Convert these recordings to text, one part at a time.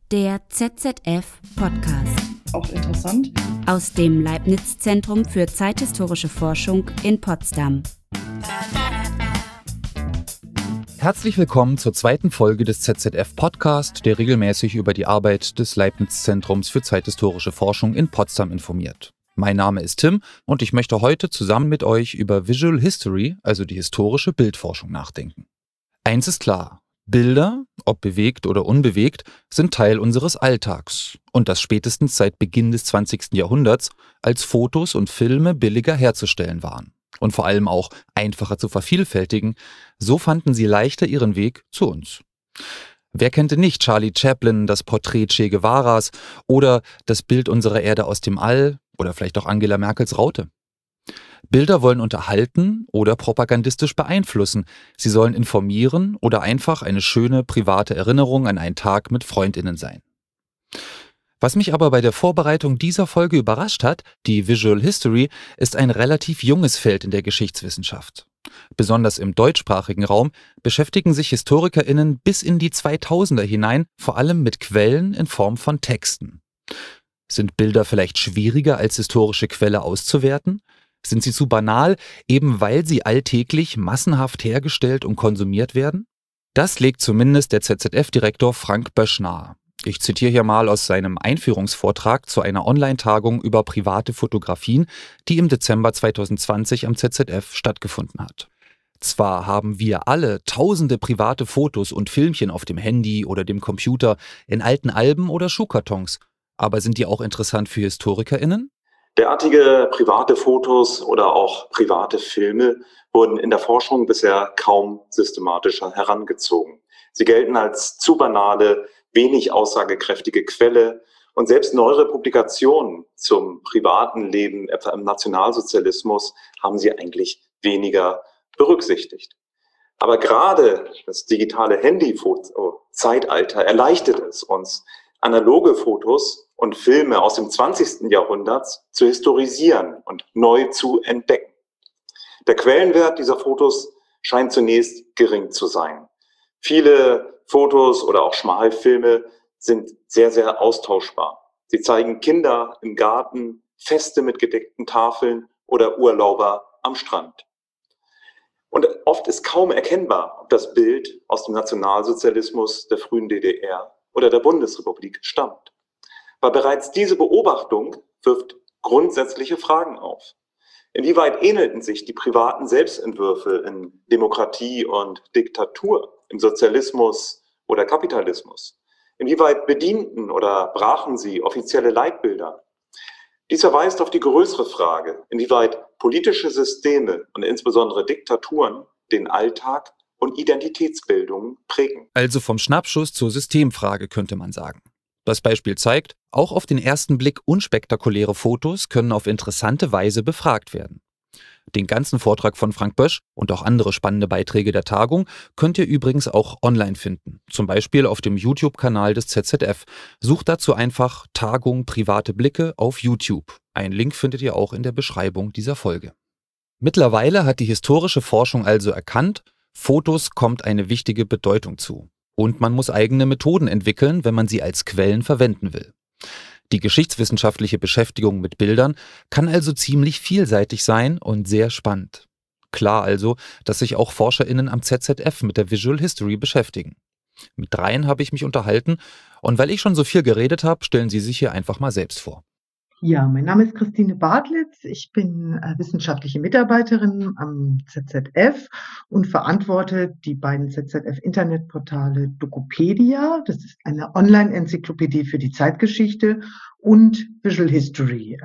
Der ZZF-Podcast. Auch interessant. Aus dem Leibniz-Zentrum für zeithistorische Forschung in Potsdam. Herzlich willkommen zur zweiten Folge des ZZF-Podcast, der regelmäßig über die Arbeit des Leibniz-Zentrums für zeithistorische Forschung in Potsdam informiert. Mein Name ist Tim und ich möchte heute zusammen mit euch über Visual History, also die historische Bildforschung, nachdenken. Eins ist klar: Bilder, ob bewegt oder unbewegt, sind Teil unseres Alltags und das spätestens seit Beginn des 20. Jahrhunderts, als Fotos und Filme billiger herzustellen waren und vor allem auch einfacher zu vervielfältigen, so fanden sie leichter ihren Weg zu uns. Wer kennt denn nicht Charlie Chaplin, das Porträt Che Guevaras oder das Bild unserer Erde aus dem All oder vielleicht auch Angela Merkels Raute? Bilder wollen unterhalten oder propagandistisch beeinflussen. Sie sollen informieren oder einfach eine schöne private Erinnerung an einen Tag mit FreundInnen sein. Was mich aber bei der Vorbereitung dieser Folge überrascht hat, die Visual History, ist ein relativ junges Feld in der Geschichtswissenschaft. Besonders im deutschsprachigen Raum beschäftigen sich HistorikerInnen bis in die 2000er hinein vor allem mit Quellen in Form von Texten. Sind Bilder vielleicht schwieriger als historische Quelle auszuwerten? Sind sie zu banal, eben weil sie alltäglich massenhaft hergestellt und konsumiert werden? Das legt zumindest der ZZF-Direktor Frank Bösch nahe. Ich zitiere hier mal aus seinem Einführungsvortrag zu einer Online-Tagung über private Fotografien, die im Dezember 2020 am ZZF stattgefunden hat. Zwar haben wir alle tausende private Fotos und Filmchen auf dem Handy oder dem Computer, in alten Alben oder Schuhkartons, aber sind die auch interessant für HistorikerInnen? Derartige private Fotos oder auch private Filme wurden in der Forschung bisher kaum systematischer herangezogen. Sie gelten als zu banale, wenig aussagekräftige Quelle und selbst neuere Publikationen zum privaten Leben, etwa im Nationalsozialismus, haben sie eigentlich weniger berücksichtigt. Aber gerade das digitale Handy-Zeitalter erleichtert es uns, analoge Fotos und Filme aus dem 20. Jahrhundert zu historisieren und neu zu entdecken. Der Quellenwert dieser Fotos scheint zunächst gering zu sein. Viele Fotos oder auch Schmalfilme sind sehr, sehr austauschbar. Sie zeigen Kinder im Garten, Feste mit gedeckten Tafeln oder Urlauber am Strand. Und oft ist kaum erkennbar, ob das Bild aus dem Nationalsozialismus, der frühen DDR oder der Bundesrepublik stammt. Aber bereits diese Beobachtung wirft grundsätzliche Fragen auf. Inwieweit ähnelten sich die privaten Selbstentwürfe in Demokratie und Diktatur, im Sozialismus oder Kapitalismus? Inwieweit bedienten oder brachen sie offizielle Leitbilder? Dies verweist auf die größere Frage, inwieweit politische Systeme und insbesondere Diktaturen den Alltag und Identitätsbildung prägen. Also vom Schnappschuss zur Systemfrage, könnte man sagen. Das Beispiel zeigt, auch auf den ersten Blick unspektakuläre Fotos können auf interessante Weise befragt werden. Den ganzen Vortrag von Frank Bösch und auch andere spannende Beiträge der Tagung könnt ihr übrigens auch online finden, zum Beispiel auf dem YouTube-Kanal des ZZF. Sucht dazu einfach Tagung Private Blicke auf YouTube. Einen Link findet ihr auch in der Beschreibung dieser Folge. Mittlerweile hat die historische Forschung also erkannt, Fotos kommt eine wichtige Bedeutung zu. Und man muss eigene Methoden entwickeln, wenn man sie als Quellen verwenden will. Die geschichtswissenschaftliche Beschäftigung mit Bildern kann also ziemlich vielseitig sein und sehr spannend. Klar also, dass sich auch ForscherInnen am ZZF mit der Visual History beschäftigen. Mit dreien habe ich mich unterhalten und weil ich schon so viel geredet habe, stellen sie sich hier einfach mal selbst vor. Ja, mein Name ist Christine Bartlitz. Ich bin wissenschaftliche Mitarbeiterin am ZZF und verantworte die beiden ZZF-Internetportale Dokopedia, das ist eine Online-Enzyklopädie für die Zeitgeschichte, und Visual History,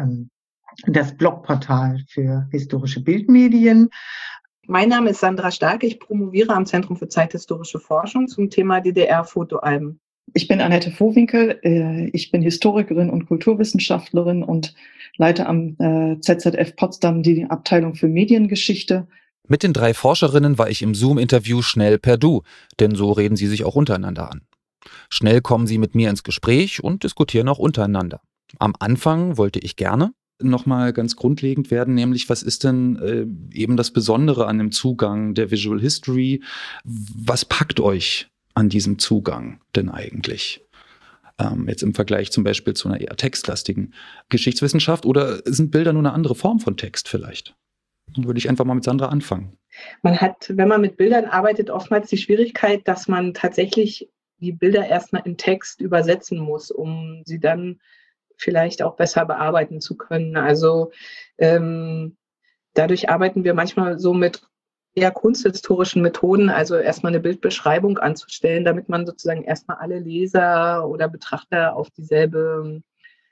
das Blogportal für historische Bildmedien. Mein Name ist Sandra Starke. Ich promoviere am Zentrum für zeithistorische Forschung zum Thema DDR-Fotoalben. Ich bin Annette Vohwinkel, ich bin Historikerin und Kulturwissenschaftlerin und leite am ZZF Potsdam die Abteilung für Mediengeschichte. Mit den drei Forscherinnen war ich im Zoom-Interview schnell per Du, denn so reden sie sich auch untereinander an. Schnell kommen sie mit mir ins Gespräch und diskutieren auch untereinander. Am Anfang wollte ich gerne nochmal ganz grundlegend werden, nämlich was ist denn eben das Besondere an dem Zugang der Visual History? Was packt euch an diesem Zugang denn eigentlich? Jetzt im Vergleich zum Beispiel zu einer eher textlastigen Geschichtswissenschaft, oder sind Bilder nur eine andere Form von Text vielleicht? Dann würde ich einfach mal mit Sandra anfangen. Man hat, wenn man mit Bildern arbeitet, oftmals die Schwierigkeit, dass man tatsächlich die Bilder erstmal in Text übersetzen muss, um sie dann vielleicht auch besser bearbeiten zu können. Also dadurch arbeiten wir manchmal so mit eher kunsthistorischen Methoden, also erstmal eine Bildbeschreibung anzustellen, damit man sozusagen erstmal alle Leser oder Betrachter auf dieselbe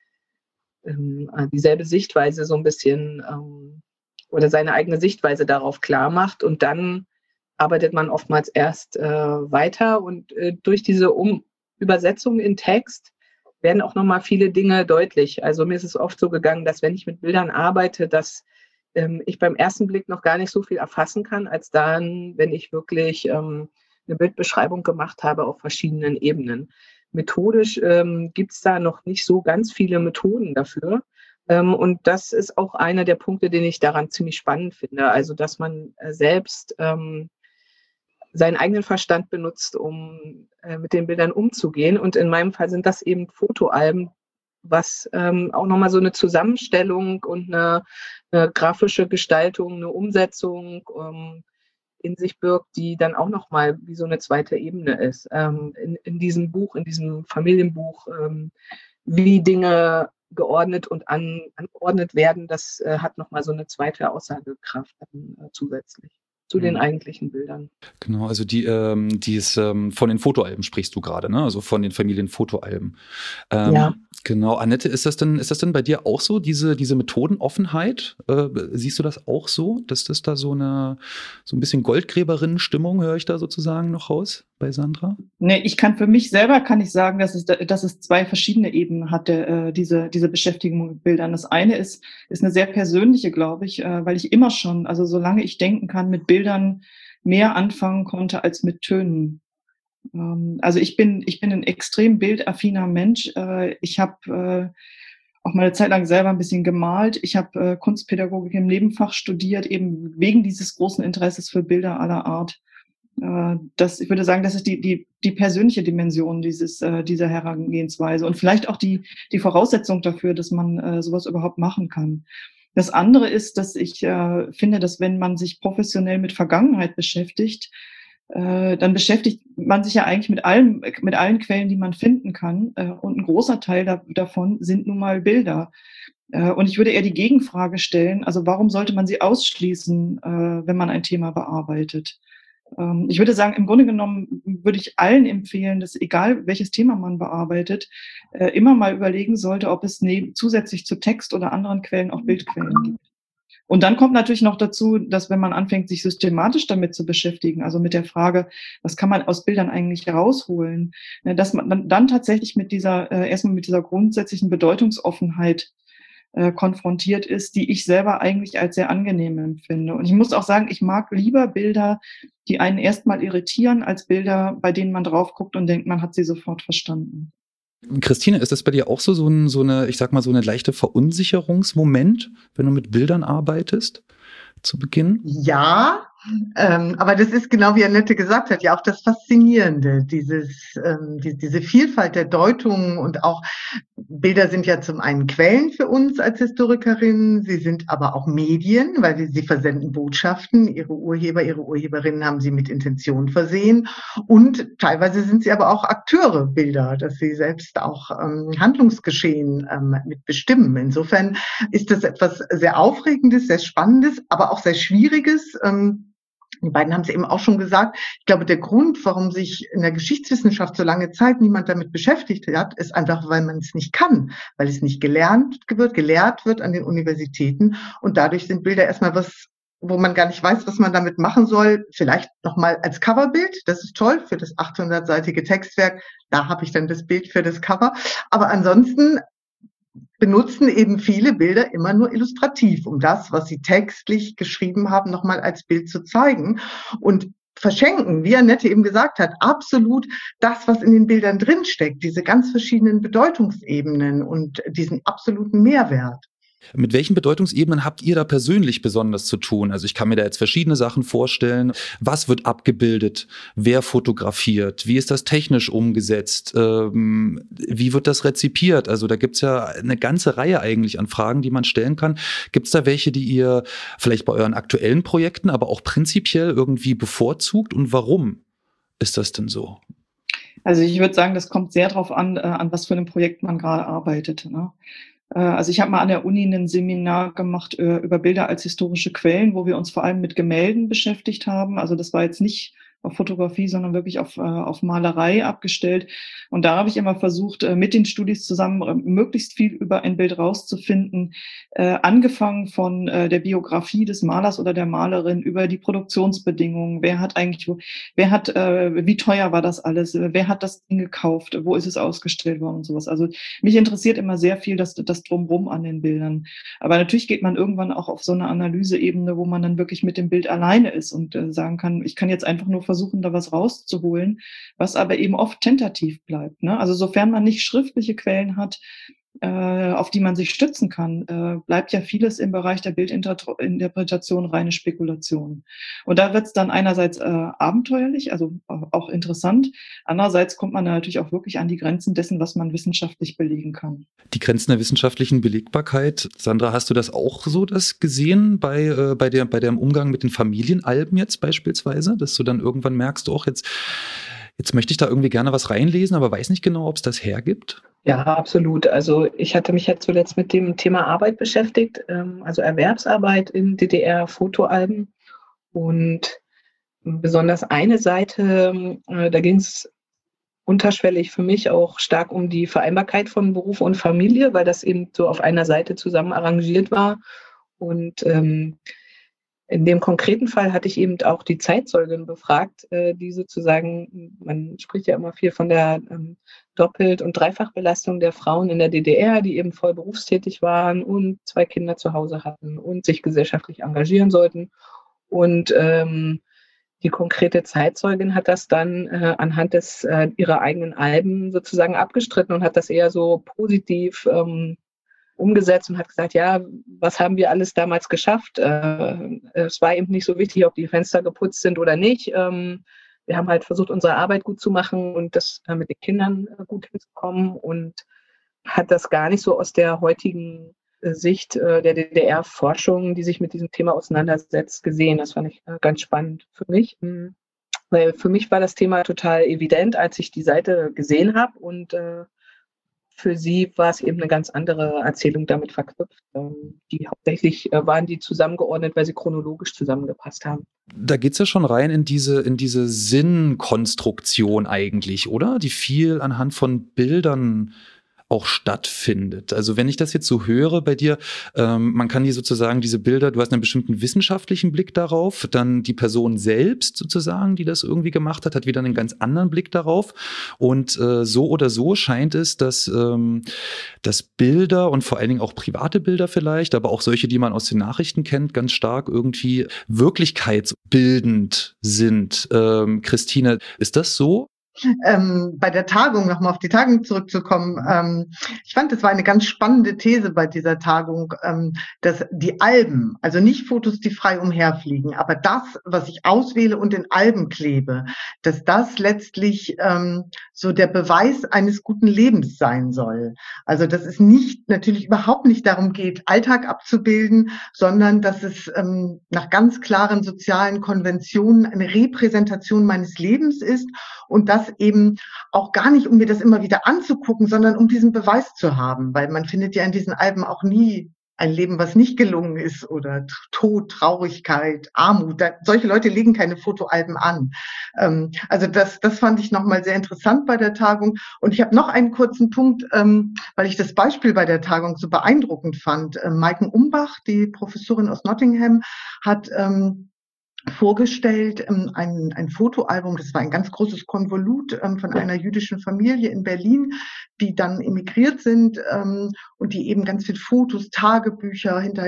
Sichtweise so ein bisschen oder seine eigene Sichtweise darauf klar macht. Und dann arbeitet man oftmals erst weiter. Und durch diese Übersetzung in Text werden auch nochmal viele Dinge deutlich. Also mir ist es oft so gegangen, dass wenn ich mit Bildern arbeite, dass ich beim ersten Blick noch gar nicht so viel erfassen kann, als dann, wenn ich wirklich eine Bildbeschreibung gemacht habe auf verschiedenen Ebenen. Methodisch gibt es da noch nicht so ganz viele Methoden dafür. Und das ist auch einer der Punkte, den ich daran ziemlich spannend finde. Also, dass man selbst seinen eigenen Verstand benutzt, um mit den Bildern umzugehen. Und in meinem Fall sind das eben Fotoalben, was auch nochmal so eine Zusammenstellung und eine grafische Gestaltung, eine Umsetzung in sich birgt, die dann auch nochmal wie so eine zweite Ebene ist. In diesem Buch, in diesem Familienbuch, wie Dinge geordnet und angeordnet werden, das hat nochmal so eine zweite Aussagekraft zusätzlich zu den eigentlichen Bildern. Genau, also die ist von den Fotoalben sprichst du gerade, ne? Also von den Familienfotoalben. Ja. Genau, Annette, ist das denn bei dir auch so, diese Methodenoffenheit? Siehst du das auch so, dass das da so ein bisschen Goldgräberinnen-Stimmung, höre ich da sozusagen noch raus bei Sandra? Nee, für mich selber kann ich sagen, dass es zwei verschiedene Ebenen hat, diese Beschäftigung mit Bildern. Das eine ist eine sehr persönliche, glaube ich, weil ich immer schon, also solange ich denken kann, mit Bildern mehr anfangen konnte als mit Tönen. Also ich bin ein extrem bildaffiner Mensch. Ich habe auch mal eine Zeit lang selber ein bisschen gemalt. Ich habe Kunstpädagogik im Nebenfach studiert, eben wegen dieses großen Interesses für Bilder aller Art. Ich würde sagen, das ist die persönliche Dimension dieser Herangehensweise und vielleicht auch die Voraussetzung dafür, dass man sowas überhaupt machen kann. Das andere ist, dass ich finde, dass wenn man sich professionell mit Vergangenheit beschäftigt, dann beschäftigt man sich ja eigentlich mit allen Quellen, die man finden kann. Und ein großer Teil davon sind nun mal Bilder. Und ich würde eher die Gegenfrage stellen, also warum sollte man sie ausschließen, wenn man ein Thema bearbeitet? Ich würde sagen, im Grunde genommen würde ich allen empfehlen, dass egal welches Thema man bearbeitet, immer mal überlegen sollte, ob es zusätzlich zu Text oder anderen Quellen auch Bildquellen gibt. Und dann kommt natürlich noch dazu, dass wenn man anfängt, sich systematisch damit zu beschäftigen, also mit der Frage, was kann man aus Bildern eigentlich herausholen, dass man dann tatsächlich erstmal mit dieser grundsätzlichen Bedeutungsoffenheit konfrontiert ist, die ich selber eigentlich als sehr angenehm empfinde. Und ich muss auch sagen, ich mag lieber Bilder, die einen erstmal irritieren, als Bilder, bei denen man drauf guckt und denkt, man hat sie sofort verstanden. Christine, ist das bei dir auch so eine, ich sag mal, so eine leichte Verunsicherungsmoment, wenn du mit Bildern arbeitest, zu Beginn? Ja, aber das ist genau wie Annette gesagt hat, ja auch das Faszinierende, diese Vielfalt der Deutungen und auch Bilder sind ja zum einen Quellen für uns als Historikerinnen, sie sind aber auch Medien, weil sie versenden Botschaften, ihre Urheberinnen haben sie mit Intention versehen und teilweise sind sie aber auch Akteure Bilder, dass sie selbst auch Handlungsgeschehen mitbestimmen. Insofern ist das etwas sehr Aufregendes, sehr Spannendes, aber auch sehr Schwieriges. Die beiden haben es eben auch schon gesagt. Ich glaube, der Grund, warum sich in der Geschichtswissenschaft so lange Zeit niemand damit beschäftigt hat, ist einfach, weil man es nicht kann, weil es nicht gelehrt wird an den Universitäten. Und dadurch sind Bilder erstmal was, wo man gar nicht weiß, was man damit machen soll. Vielleicht nochmal als Coverbild. Das ist toll für das 800-seitige Textwerk. Da habe ich dann das Bild für das Cover. Aber ansonsten benutzen eben viele Bilder immer nur illustrativ, um das, was sie textlich geschrieben haben, nochmal als Bild zu zeigen und verschenken, wie Annette eben gesagt hat, absolut das, was in den Bildern drinsteckt, diese ganz verschiedenen Bedeutungsebenen und diesen absoluten Mehrwert. Mit welchen Bedeutungsebenen habt ihr da persönlich besonders zu tun? Also ich kann mir da jetzt verschiedene Sachen vorstellen. Was wird abgebildet? Wer fotografiert? Wie ist das technisch umgesetzt? Wie wird das rezipiert? Also da gibt's ja eine ganze Reihe eigentlich an Fragen, die man stellen kann. Gibt's da welche, die ihr vielleicht bei euren aktuellen Projekten, aber auch prinzipiell irgendwie bevorzugt? Und warum ist das denn so? Also ich würde sagen, das kommt sehr darauf an was für ein Projekt man gerade arbeitet, ne? Also ich habe mal an der Uni ein Seminar gemacht über Bilder als historische Quellen, wo wir uns vor allem mit Gemälden beschäftigt haben. Also das war jetzt nicht auf Fotografie, sondern wirklich auf Malerei abgestellt. Und da habe ich immer versucht, mit den Studis zusammen möglichst viel über ein Bild rauszufinden, angefangen von der Biografie des Malers oder der Malerin, über die Produktionsbedingungen, wie teuer war das alles, wer hat das Ding gekauft, wo ist es ausgestellt worden und sowas. Also mich interessiert immer sehr viel das Drumherum an den Bildern. Aber natürlich geht man irgendwann auch auf so eine Analyseebene, wo man dann wirklich mit dem Bild alleine ist und sagen kann, ich kann jetzt einfach nur versuchen, da was rauszuholen, was aber eben oft tentativ bleibt, ne? Also sofern man nicht schriftliche Quellen hat, auf die man sich stützen kann, bleibt ja vieles im Bereich der Bildinterpretation reine Spekulation. Und da wird es dann einerseits abenteuerlich, also auch interessant. Andererseits kommt man natürlich auch wirklich an die Grenzen dessen, was man wissenschaftlich belegen kann. Die Grenzen der wissenschaftlichen Belegbarkeit. Sandra, hast du das auch so gesehen bei dem Umgang mit den Familienalben jetzt beispielsweise, dass du dann irgendwann merkst, auch jetzt möchte ich da irgendwie gerne was reinlesen, aber weiß nicht genau, ob es das hergibt? Ja, absolut. Also ich hatte mich ja zuletzt mit dem Thema Arbeit beschäftigt, also Erwerbsarbeit in DDR-Fotoalben. Und besonders eine Seite, da ging es unterschwellig für mich auch stark um die Vereinbarkeit von Beruf und Familie, weil das eben so auf einer Seite zusammen arrangiert war. Und in dem konkreten Fall hatte ich eben auch die Zeitzeugin befragt, die sozusagen, man spricht ja immer viel von der Doppelt- und Dreifachbelastung der Frauen in der DDR, die eben voll berufstätig waren und 2 Kinder zu Hause hatten und sich gesellschaftlich engagieren sollten. Und die konkrete Zeitzeugin hat das dann anhand ihrer eigenen Alben sozusagen abgestritten und hat das eher so positiv umgesetzt und hat gesagt, ja, was haben wir alles damals geschafft? Es war eben nicht so wichtig, ob die Fenster geputzt sind oder nicht. Wir haben halt versucht, unsere Arbeit gut zu machen und das mit den Kindern gut hinzukommen und hat das gar nicht so aus der heutigen Sicht der DDR-Forschung, die sich mit diesem Thema auseinandersetzt, gesehen. Das fand ich ganz spannend für mich. Weil für mich war das Thema total evident, als ich die Seite gesehen habe und für sie war es eben eine ganz andere Erzählung damit verknüpft. Die hauptsächlich waren die zusammengeordnet, weil sie chronologisch zusammengepasst haben. Da geht's ja schon rein in diese Sinnkonstruktion eigentlich, oder? Die viel anhand von Bildern auch stattfindet. Also wenn ich das jetzt so höre bei dir, man kann die sozusagen, diese Bilder, du hast einen bestimmten wissenschaftlichen Blick darauf, dann die Person selbst sozusagen, die das irgendwie gemacht hat wieder einen ganz anderen Blick darauf und so oder so scheint es, dass Bilder und vor allen Dingen auch private Bilder vielleicht, aber auch solche, die man aus den Nachrichten kennt, ganz stark irgendwie wirklichkeitsbildend sind. Christine, ist das so? Bei der Tagung, nochmal auf die Tagung zurückzukommen, ich fand, das war eine ganz spannende These bei dieser Tagung, dass die Alben, also nicht Fotos, die frei umherfliegen, aber das, was ich auswähle und in Alben klebe, dass das letztlich so der Beweis eines guten Lebens sein soll. Also dass es natürlich überhaupt nicht darum geht, Alltag abzubilden, sondern dass es nach ganz klaren sozialen Konventionen eine Repräsentation meines Lebens ist und das eben auch gar nicht, um mir das immer wieder anzugucken, sondern um diesen Beweis zu haben, weil man findet ja in diesen Alben auch nie ein Leben, was nicht gelungen ist oder Tod, Traurigkeit, Armut. Solche Leute legen keine Fotoalben an. Also das fand ich nochmal sehr interessant bei der Tagung. Und ich habe noch einen kurzen Punkt, weil ich das Beispiel bei der Tagung so beeindruckend fand. Maiken Umbach, die Professorin aus Nottingham, hat vorgestellt, ein Fotoalbum, das war ein ganz großes Konvolut von einer jüdischen Familie in Berlin, die dann emigriert sind und die eben ganz viele Fotos, Tagebücher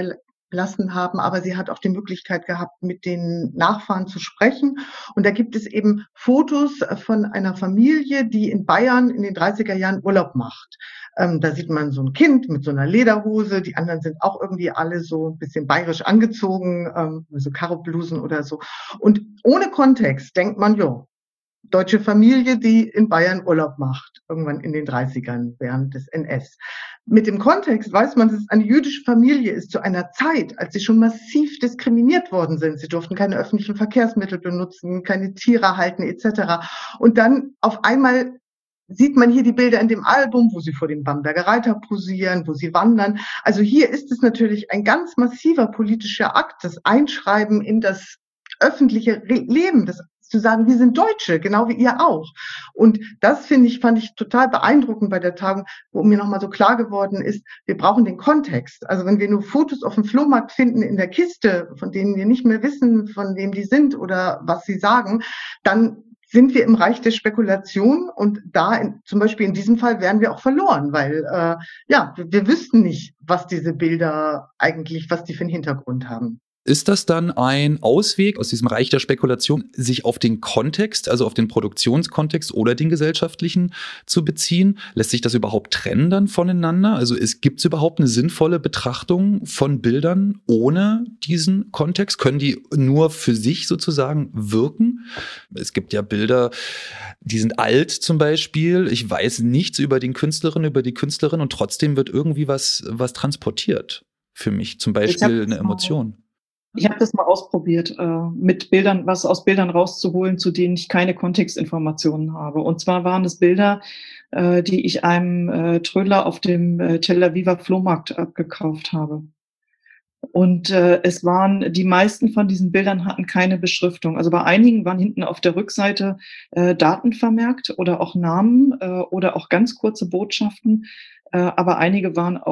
lassen haben, aber sie hat auch die Möglichkeit gehabt, mit den Nachfahren zu sprechen. Und da gibt es eben Fotos von einer Familie, die in Bayern in den 30er Jahren Urlaub macht. Da sieht man so ein Kind mit so einer Lederhose, die anderen sind auch irgendwie alle so ein bisschen bayerisch angezogen, so Karoblusen oder so. Und ohne Kontext denkt man, jo, deutsche Familie, die in Bayern Urlaub macht, irgendwann in den 30ern während des NS. Mit dem Kontext weiß man, dass es eine jüdische Familie ist zu einer Zeit, als sie schon massiv diskriminiert worden sind. Sie durften keine öffentlichen Verkehrsmittel benutzen, keine Tiere halten etc. Und dann auf einmal sieht man hier die Bilder in dem Album, wo sie vor dem Bamberger Reiter posieren, wo sie wandern. Also hier ist es natürlich ein ganz massiver politischer Akt, das Einschreiben in das öffentliche Leben, das zu sagen, wir sind Deutsche, genau wie ihr auch. Und das fand ich total beeindruckend bei der Tagung, wo mir nochmal so klar geworden ist, wir brauchen den Kontext. Also wenn wir nur Fotos auf dem Flohmarkt finden in der Kiste, von denen wir nicht mehr wissen, von wem die sind oder was sie sagen, dann sind wir im Reich der Spekulation und zum Beispiel in diesem Fall wären wir auch verloren, weil wir wüssten nicht, was diese Bilder eigentlich, was die für einen Hintergrund haben. Ist das dann ein Ausweg aus diesem Reich der Spekulation, sich auf den Kontext, also auf den Produktionskontext oder den gesellschaftlichen zu beziehen? Lässt sich das überhaupt trennen dann voneinander? Also gibt es überhaupt eine sinnvolle Betrachtung von Bildern ohne diesen Kontext? Können die nur für sich sozusagen wirken? Es gibt ja Bilder, die sind alt zum Beispiel. Ich weiß nichts über die Künstlerin und trotzdem wird irgendwie was transportiert für mich. Zum Beispiel eine Emotion. Ich habe das mal ausprobiert, mit Bildern, was aus Bildern rauszuholen, zu denen ich keine Kontextinformationen habe. Und zwar waren es Bilder, die ich einem Trödler auf dem Tel Aviver Flohmarkt abgekauft habe. Und die meisten von diesen Bildern hatten keine Beschriftung. Also bei einigen waren hinten auf der Rückseite Daten vermerkt oder auch Namen oder auch ganz kurze Botschaften. Aber einige waren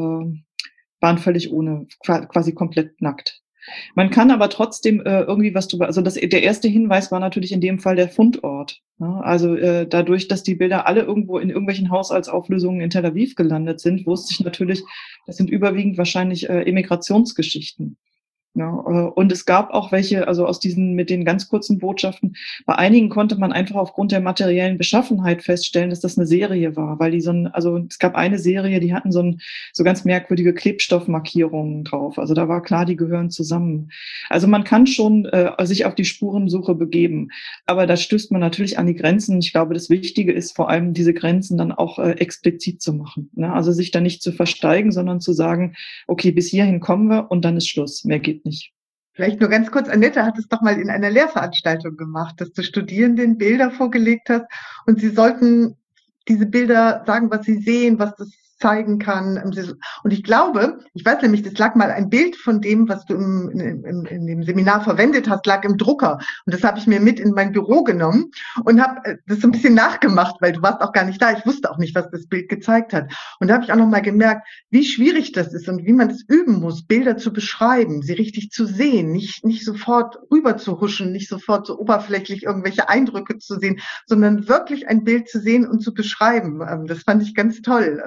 völlig ohne, quasi komplett nackt. Man kann aber trotzdem irgendwie was drüber, also der erste Hinweis war natürlich in dem Fall der Fundort. Ja? Also dadurch, dass die Bilder alle irgendwo in irgendwelchen Haushaltsauflösungen in Tel Aviv gelandet sind, wusste ich natürlich, das sind überwiegend wahrscheinlich Emigrationsgeschichten. Ja, und es gab auch welche, also aus diesen mit den ganz kurzen Botschaften, bei einigen konnte man einfach aufgrund der materiellen Beschaffenheit feststellen, dass das eine Serie war, weil es gab eine Serie, die hatten so ganz merkwürdige Klebstoffmarkierungen drauf. Also da war klar, die gehören zusammen. Also man kann schon sich auf die Spurensuche begeben, aber da stößt man natürlich an die Grenzen. Ich glaube, das Wichtige ist vor allem, diese Grenzen dann auch explizit zu machen. Ne? Also sich da nicht zu versteigen, sondern zu sagen, okay, bis hierhin kommen wir und dann ist Schluss. Mehr geht nicht. Vielleicht nur ganz kurz, Annette hat es doch mal in einer Lehrveranstaltung gemacht, dass du Studierenden Bilder vorgelegt hast und sie sollten diese Bilder sagen, was sie sehen, was das zeigen kann. Und ich glaube, ich weiß nämlich, das lag mal ein Bild von dem, was du in dem Seminar verwendet hast, lag im Drucker. Und das habe ich mir mit in mein Büro genommen und habe das so ein bisschen nachgemacht, weil du warst auch gar nicht da. Ich wusste auch nicht, was das Bild gezeigt hat. Und da habe ich auch noch mal gemerkt, wie schwierig das ist und wie man es üben muss, Bilder zu beschreiben, sie richtig zu sehen, nicht sofort rüber zu huschen, nicht sofort so oberflächlich irgendwelche Eindrücke zu sehen, sondern wirklich ein Bild zu sehen und zu beschreiben. Das fand ich ganz toll.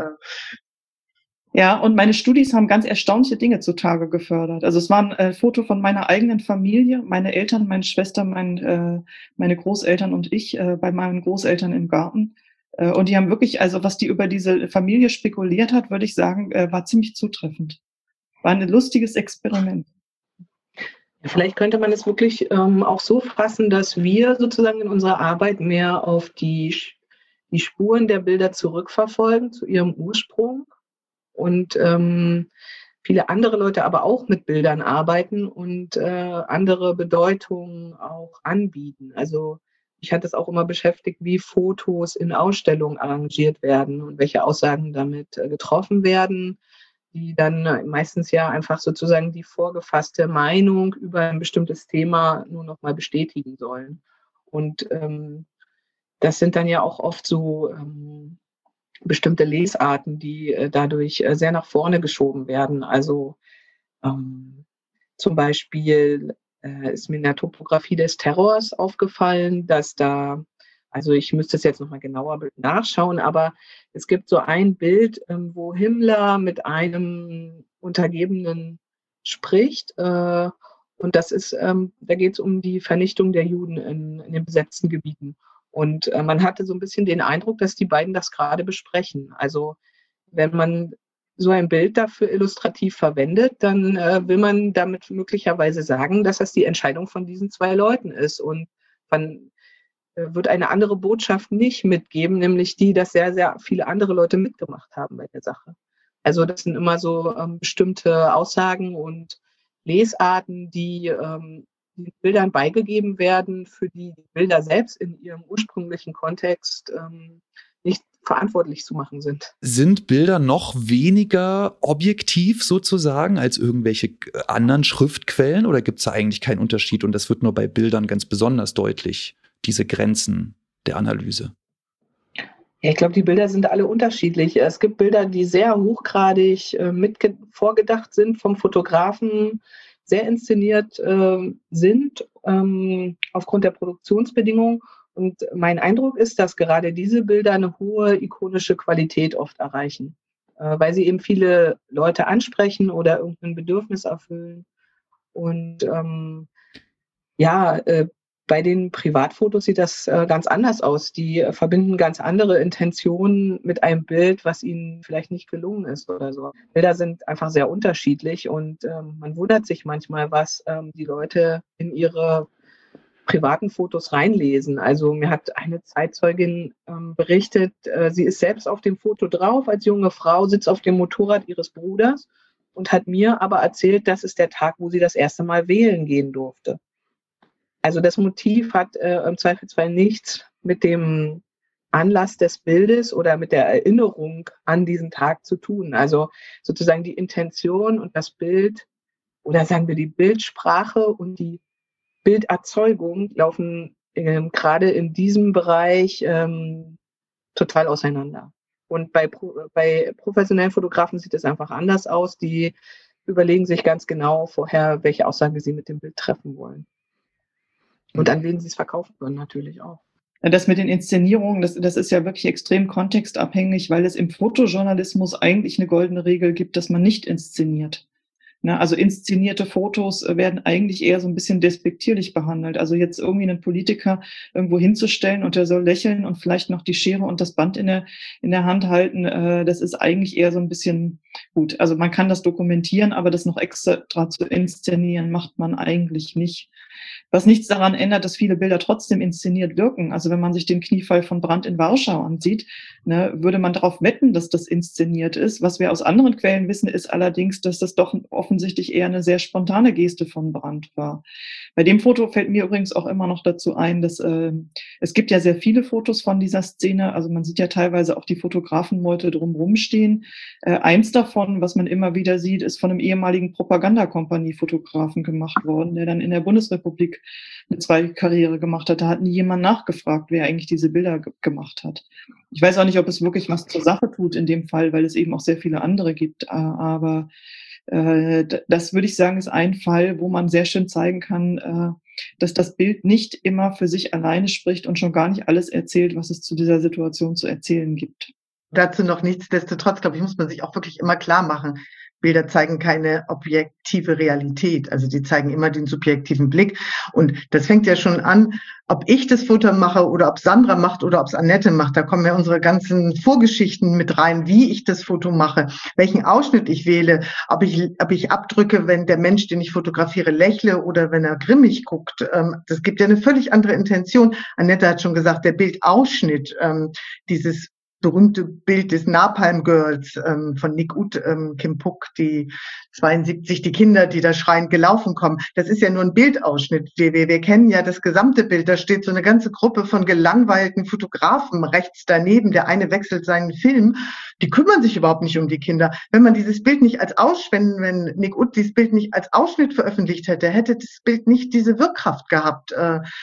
Ja, und meine Studis haben ganz erstaunliche Dinge zutage gefördert. Also es war ein Foto von meiner eigenen Familie, meine Eltern, meine Schwester, meine Großeltern und ich bei meinen Großeltern im Garten. Und die haben wirklich, also was die über diese Familie spekuliert hat, würde ich sagen, war ziemlich zutreffend. War ein lustiges Experiment. Vielleicht könnte man es wirklich auch so fassen, dass wir sozusagen in unserer Arbeit mehr auf die Spuren der Bilder zurückverfolgen zu ihrem Ursprung. Und viele andere Leute aber auch mit Bildern arbeiten und andere Bedeutungen auch anbieten. Also mich hat es auch immer beschäftigt, wie Fotos in Ausstellungen arrangiert werden und welche Aussagen damit getroffen werden, die dann meistens ja einfach sozusagen die vorgefasste Meinung über ein bestimmtes Thema nur noch mal bestätigen sollen. Und das sind dann ja auch oft so bestimmte Lesarten, die dadurch sehr nach vorne geschoben werden. Also zum Beispiel ist mir in der Topographie des Terrors aufgefallen, dass also ich müsste es jetzt nochmal genauer nachschauen, aber es gibt so ein Bild, wo Himmler mit einem Untergebenen spricht. Und das ist, da geht es um die Vernichtung der Juden in den besetzten Gebieten. Und man hatte so ein bisschen den Eindruck, dass die beiden das gerade besprechen. Also wenn man so ein Bild dafür illustrativ verwendet, dann will man damit möglicherweise sagen, dass das die Entscheidung von diesen zwei Leuten ist. Und man wird eine andere Botschaft nicht mitgeben, nämlich die, dass sehr, sehr viele andere Leute mitgemacht haben bei der Sache. Also das sind immer so bestimmte Aussagen und Lesarten, die den Bildern beigegeben werden, für die Bilder selbst in ihrem ursprünglichen Kontext nicht verantwortlich zu machen sind. Sind Bilder noch weniger objektiv sozusagen als irgendwelche anderen Schriftquellen oder gibt es da eigentlich keinen Unterschied und das wird nur bei Bildern ganz besonders deutlich, diese Grenzen der Analyse? Ja, ich glaube, die Bilder sind alle unterschiedlich. Es gibt Bilder, die sehr hochgradig vorgedacht sind, vom Fotografen sehr inszeniert sind, aufgrund der Produktionsbedingungen. Und mein Eindruck ist, dass gerade diese Bilder eine hohe ikonische Qualität oft erreichen, weil sie eben viele Leute ansprechen oder irgendein Bedürfnis erfüllen. Und bei den Privatfotos sieht das ganz anders aus. Die verbinden ganz andere Intentionen mit einem Bild, was ihnen vielleicht nicht gelungen ist oder so. Bilder sind einfach sehr unterschiedlich und man wundert sich manchmal, was die Leute in ihre privaten Fotos reinlesen. Also mir hat eine Zeitzeugin berichtet, sie ist selbst auf dem Foto drauf als junge Frau, sitzt auf dem Motorrad ihres Bruders und hat mir aber erzählt, das ist der Tag, wo sie das erste Mal wählen gehen durfte. Also das Motiv hat im Zweifelsfall nichts mit dem Anlass des Bildes oder mit der Erinnerung an diesen Tag zu tun. Also sozusagen die Intention und das Bild oder sagen wir die Bildsprache und die Bilderzeugung laufen gerade in diesem Bereich total auseinander. Und bei professionellen Fotografen sieht es einfach anders aus. Die überlegen sich ganz genau vorher, welche Aussage sie mit dem Bild treffen wollen. Und an wen sie es verkaufen können natürlich auch. Das mit den Inszenierungen, das ist ja wirklich extrem kontextabhängig, weil es im Fotojournalismus eigentlich eine goldene Regel gibt, dass man nicht inszeniert. Also inszenierte Fotos werden eigentlich eher so ein bisschen despektierlich behandelt. Also jetzt irgendwie einen Politiker irgendwo hinzustellen und der soll lächeln und vielleicht noch die Schere und das Band in der Hand halten, das ist eigentlich eher so ein bisschen gut. Also man kann das dokumentieren, aber das noch extra zu inszenieren, macht man eigentlich nicht. Was nichts daran ändert, dass viele Bilder trotzdem inszeniert wirken. Also wenn man sich den Kniefall von Brandt in Warschau ansieht, würde man darauf wetten, dass das inszeniert ist. Was wir aus anderen Quellen wissen, ist allerdings, dass das doch offensichtlich eher eine sehr spontane Geste von Brandt war. Bei dem Foto fällt mir übrigens auch immer noch dazu ein, dass es gibt ja sehr viele Fotos von dieser Szene. Also man sieht ja teilweise auch die Fotografenmeute drumherum stehen. Eins davon, was man immer wieder sieht, ist von einem ehemaligen Propagandakompanie-Fotografen gemacht worden, der dann in der Bundesrepublik eine Zweitkarriere gemacht hat. Da hat nie jemand nachgefragt, wer eigentlich diese Bilder gemacht hat. Ich weiß auch nicht, ob es wirklich was zur Sache tut in dem Fall, weil es eben auch sehr viele andere gibt. Aber das würde ich sagen, ist ein Fall, wo man sehr schön zeigen kann, dass das Bild nicht immer für sich alleine spricht und schon gar nicht alles erzählt, was es zu dieser Situation zu erzählen gibt. Dazu noch nichtsdestotrotz, glaube ich, muss man sich auch wirklich immer klar machen. Bilder zeigen keine objektive Realität, also die zeigen immer den subjektiven Blick. Und das fängt ja schon an, ob ich das Foto mache oder ob Sandra macht oder ob es Annette macht. Da kommen ja unsere ganzen Vorgeschichten mit rein, wie ich das Foto mache, welchen Ausschnitt ich wähle, ob ich abdrücke, wenn der Mensch, den ich fotografiere, lächle oder wenn er grimmig guckt. Das gibt ja eine völlig andere Intention. Annette hat schon gesagt, der Bildausschnitt, dieses berühmte Bild des Napalm Girls von Nick Ut, Kim Puk, die 72, die Kinder, die da schreiend gelaufen kommen. Das ist ja nur ein Bildausschnitt. Wir kennen ja das gesamte Bild. Da steht so eine ganze Gruppe von gelangweilten Fotografen rechts daneben. Der eine wechselt seinen Film. Die kümmern sich überhaupt nicht um die Kinder. Wenn man dieses Bild nicht als wenn Nick Ut dieses Bild nicht als Ausschnitt veröffentlicht hätte, hätte das Bild nicht diese Wirkkraft gehabt.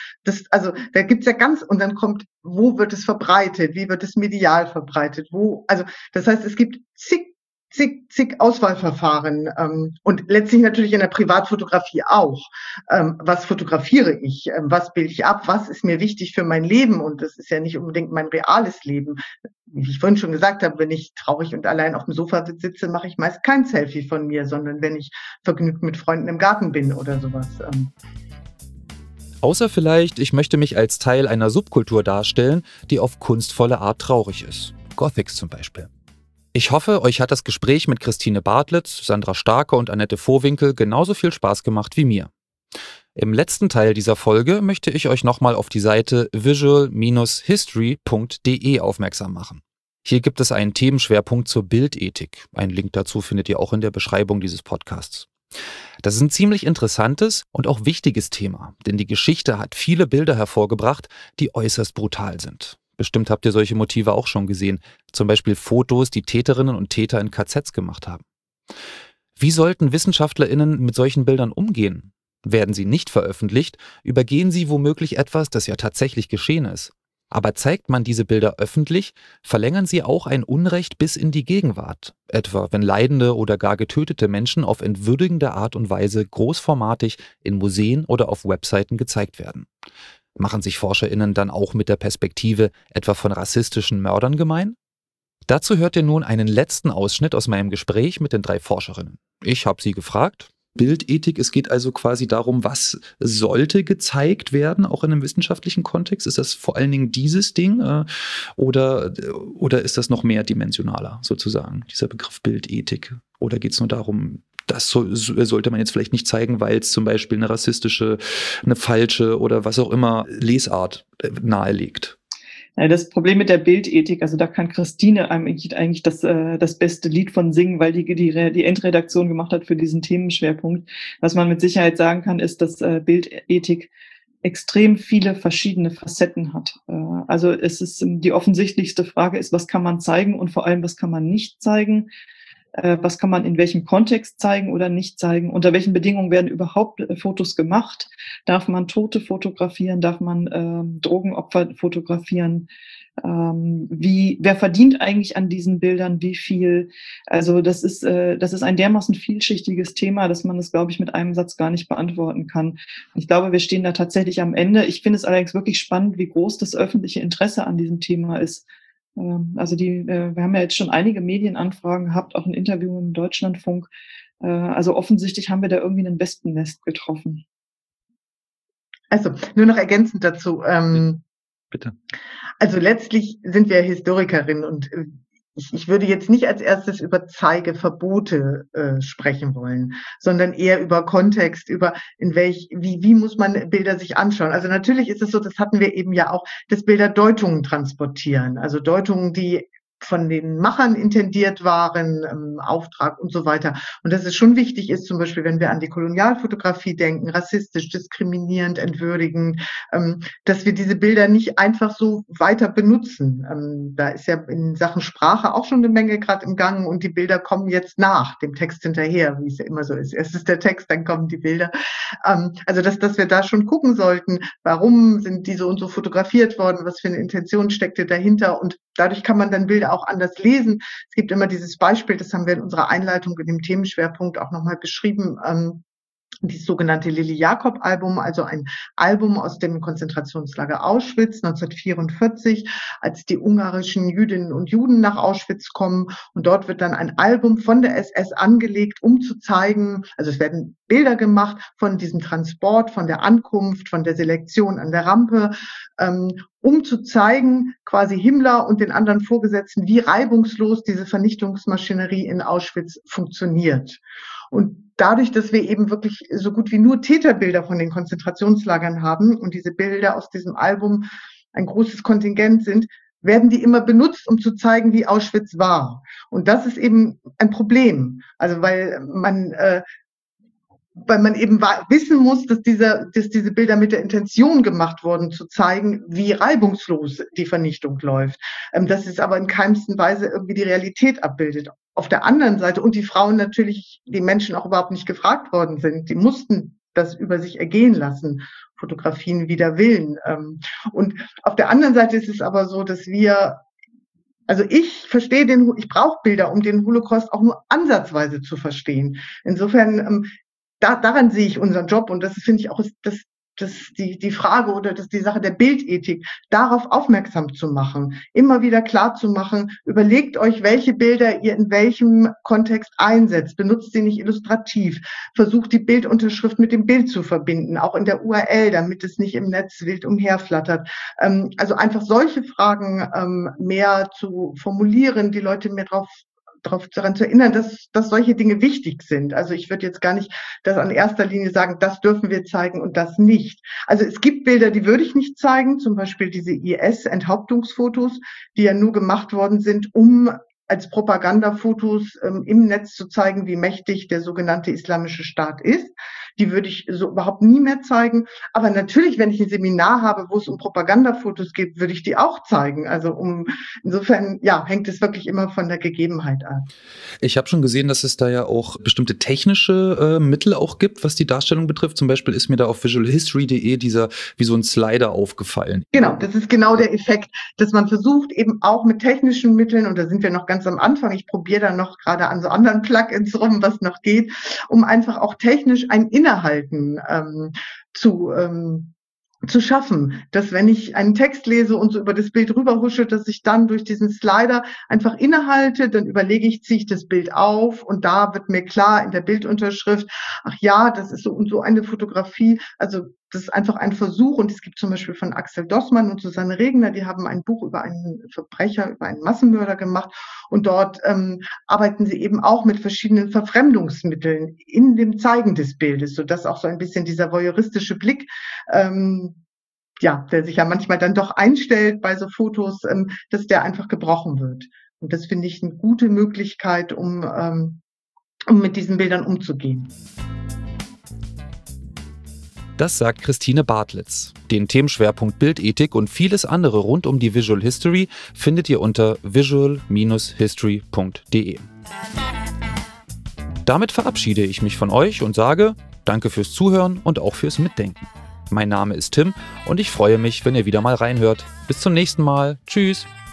Da gibt's ja und dann kommt, wo wird es verbreitet? Wie wird es medial verbreitet? Also, das heißt, es gibt zig zig Auswahlverfahren und letztlich natürlich in der Privatfotografie auch. Was fotografiere ich? Was bilde ich ab? Was ist mir wichtig für mein Leben? Und das ist ja nicht unbedingt mein reales Leben. Wie ich vorhin schon gesagt habe, wenn ich traurig und allein auf dem Sofa sitze, mache ich meist kein Selfie von mir, sondern wenn ich vergnügt mit Freunden im Garten bin oder sowas. Außer vielleicht, ich möchte mich als Teil einer Subkultur darstellen, die auf kunstvolle Art traurig ist. Gothics zum Beispiel. Ich hoffe, euch hat das Gespräch mit Christine Bartlitz, Sandra Starke und Annette Vohwinkel genauso viel Spaß gemacht wie mir. Im letzten Teil dieser Folge möchte ich euch nochmal auf die Seite visual-history.de aufmerksam machen. Hier gibt es einen Themenschwerpunkt zur Bildethik. Einen Link dazu findet ihr auch in der Beschreibung dieses Podcasts. Das ist ein ziemlich interessantes und auch wichtiges Thema, denn die Geschichte hat viele Bilder hervorgebracht, die äußerst brutal sind. Bestimmt habt ihr solche Motive auch schon gesehen, zum Beispiel Fotos, die Täterinnen und Täter in KZs gemacht haben. Wie sollten WissenschaftlerInnen mit solchen Bildern umgehen? Werden sie nicht veröffentlicht, übergehen sie womöglich etwas, das ja tatsächlich geschehen ist. Aber zeigt man diese Bilder öffentlich, verlängern sie auch ein Unrecht bis in die Gegenwart. Etwa wenn leidende oder gar getötete Menschen auf entwürdigende Art und Weise großformatig in Museen oder auf Webseiten gezeigt werden. Machen sich ForscherInnen dann auch mit der Perspektive etwa von rassistischen Mördern gemein? Dazu hört ihr nun einen letzten Ausschnitt aus meinem Gespräch mit den 3 Forscherinnen. Ich habe sie gefragt. Bildethik, es geht also quasi darum, was sollte gezeigt werden, auch in einem wissenschaftlichen Kontext? Ist das vor allen Dingen dieses Ding oder ist das noch mehrdimensionaler sozusagen, dieser Begriff Bildethik? Oder geht es nur darum, das sollte man jetzt vielleicht nicht zeigen, weil es zum Beispiel eine rassistische, eine falsche oder was auch immer Lesart nahelegt? Das Problem mit der Bildethik, also da kann Christine eigentlich das beste Lied von singen, weil die Endredaktion gemacht hat für diesen Themenschwerpunkt. Was man mit Sicherheit sagen kann, ist, dass Bildethik extrem viele verschiedene Facetten hat. Also es ist die offensichtlichste Frage ist, was kann man zeigen und vor allem, was kann man nicht zeigen? Was kann man in welchem Kontext zeigen oder nicht zeigen? Unter welchen Bedingungen werden überhaupt Fotos gemacht? Darf man Tote fotografieren? Darf man Drogenopfer fotografieren? Wer verdient eigentlich an diesen Bildern? Wie viel? Also das ist ein dermaßen vielschichtiges Thema, dass man das, glaube ich, mit einem Satz gar nicht beantworten kann. Ich glaube, wir stehen da tatsächlich am Ende. Ich finde es allerdings wirklich spannend, wie groß das öffentliche Interesse an diesem Thema ist. Also wir haben ja jetzt schon einige Medienanfragen gehabt, auch ein Interview im Deutschlandfunk. Also offensichtlich haben wir da irgendwie ein Wespennest getroffen. Also nur noch ergänzend dazu. Bitte. Also letztlich sind wir Historikerinnen und ich würde jetzt nicht als erstes über Zeigeverbote sprechen wollen, sondern eher über Kontext, über wie muss man Bilder sich anschauen. Also natürlich ist es so, das hatten wir eben ja auch, dass Bilder Deutungen transportieren, also Deutungen, die von den Machern intendiert waren, Auftrag und so weiter. Und dass es schon wichtig ist, zum Beispiel, wenn wir an die Kolonialfotografie denken, rassistisch, diskriminierend, entwürdigend, dass wir diese Bilder nicht einfach so weiter benutzen. Da ist ja in Sachen Sprache auch schon eine Menge gerade im Gang und die Bilder kommen jetzt nach dem Text hinterher, wie es ja immer so ist. Erst ist der Text, dann kommen die Bilder. Also dass wir da schon gucken sollten, warum sind die so und so fotografiert worden, was für eine Intention steckte dahinter und dadurch kann man dann Bilder auch anders lesen. Es gibt immer dieses Beispiel, das haben wir in unserer Einleitung in dem Themenschwerpunkt auch nochmal beschrieben, dieses sogenannte Lilly-Jakob-Album, also ein Album aus dem Konzentrationslager Auschwitz 1944, als die ungarischen Jüdinnen und Juden nach Auschwitz kommen. Und dort wird dann ein Album von der SS angelegt, um zu zeigen, also es werden Bilder gemacht von diesem Transport, von der Ankunft, von der Selektion an der Rampe, um zu zeigen, quasi Himmler und den anderen Vorgesetzten, wie reibungslos diese Vernichtungsmaschinerie in Auschwitz funktioniert. Und dadurch, dass wir eben wirklich so gut wie nur Täterbilder von den Konzentrationslagern haben und diese Bilder aus diesem Album ein großes Kontingent sind, werden die immer benutzt, um zu zeigen, wie Auschwitz war. Und das ist eben ein Problem. Also weil man eben wissen muss, dass diese Bilder mit der Intention gemacht wurden, zu zeigen, wie reibungslos die Vernichtung läuft. Dass es aber in keinster Weise irgendwie die Realität abbildet. Auf der anderen Seite, und die Frauen natürlich, die Menschen auch überhaupt nicht gefragt worden sind, die mussten das über sich ergehen lassen, Fotografien wider Willen. Und auf der anderen Seite ist es aber so, dass wir Also ich brauche Bilder, um den Holocaust auch nur ansatzweise zu verstehen. Insofern, daran sehe ich unseren Job und das finde ich auch die Frage oder die Sache der Bildethik, darauf aufmerksam zu machen, immer wieder klar zu machen, überlegt euch, welche Bilder ihr in welchem Kontext einsetzt, benutzt sie nicht illustrativ, versucht die Bildunterschrift mit dem Bild zu verbinden, auch in der URL, damit es nicht im Netz wild umherflattert. Also einfach solche Fragen mehr zu formulieren, die Leute mehr daran zu erinnern, dass solche Dinge wichtig sind. Also ich würde jetzt gar nicht das an erster Linie sagen, das dürfen wir zeigen und das nicht. Also es gibt Bilder, die würde ich nicht zeigen, zum Beispiel diese IS-Enthauptungsfotos, die ja nur gemacht worden sind, um als Propagandafotos im Netz zu zeigen, wie mächtig der sogenannte Islamische Staat ist. Die würde ich so überhaupt nie mehr zeigen. Aber natürlich, wenn ich ein Seminar habe, wo es um Propagandafotos geht, würde ich die auch zeigen. Also insofern, ja, hängt es wirklich immer von der Gegebenheit ab. Ich habe schon gesehen, dass es da ja auch bestimmte technische Mittel auch gibt, was die Darstellung betrifft. Zum Beispiel ist mir da auf visualhistory.de dieser wie so ein Slider aufgefallen. Genau, das ist genau der Effekt, dass man versucht eben auch mit technischen Mitteln, und da sind wir noch ganz am Anfang, ich probiere da noch gerade an so anderen Plugins rum, was noch geht, um einfach auch technisch ein Innehalten zu schaffen, dass wenn ich einen Text lese und so über das Bild rüberhusche, dass ich dann durch diesen Slider einfach innehalte, dann überlege ich, ziehe ich das Bild auf und da wird mir klar in der Bildunterschrift, ach ja, das ist so und so eine Fotografie, also das ist einfach ein Versuch und es gibt zum Beispiel von Axel Dossmann und Susanne Regner, die haben ein Buch über einen Verbrecher, über einen Massenmörder gemacht und dort arbeiten sie eben auch mit verschiedenen Verfremdungsmitteln in dem Zeigen des Bildes, sodass auch so ein bisschen dieser voyeuristische Blick, der sich ja manchmal dann doch einstellt bei so Fotos, dass der einfach gebrochen wird. Und das finde ich eine gute Möglichkeit, um mit diesen Bildern umzugehen. Das sagt Christine Bartlitz. Den Themenschwerpunkt Bildethik und vieles andere rund um die Visual History findet ihr unter visual-history.de. Damit verabschiede ich mich von euch und sage Danke fürs Zuhören und auch fürs Mitdenken. Mein Name ist Tim und ich freue mich, wenn ihr wieder mal reinhört. Bis zum nächsten Mal. Tschüss.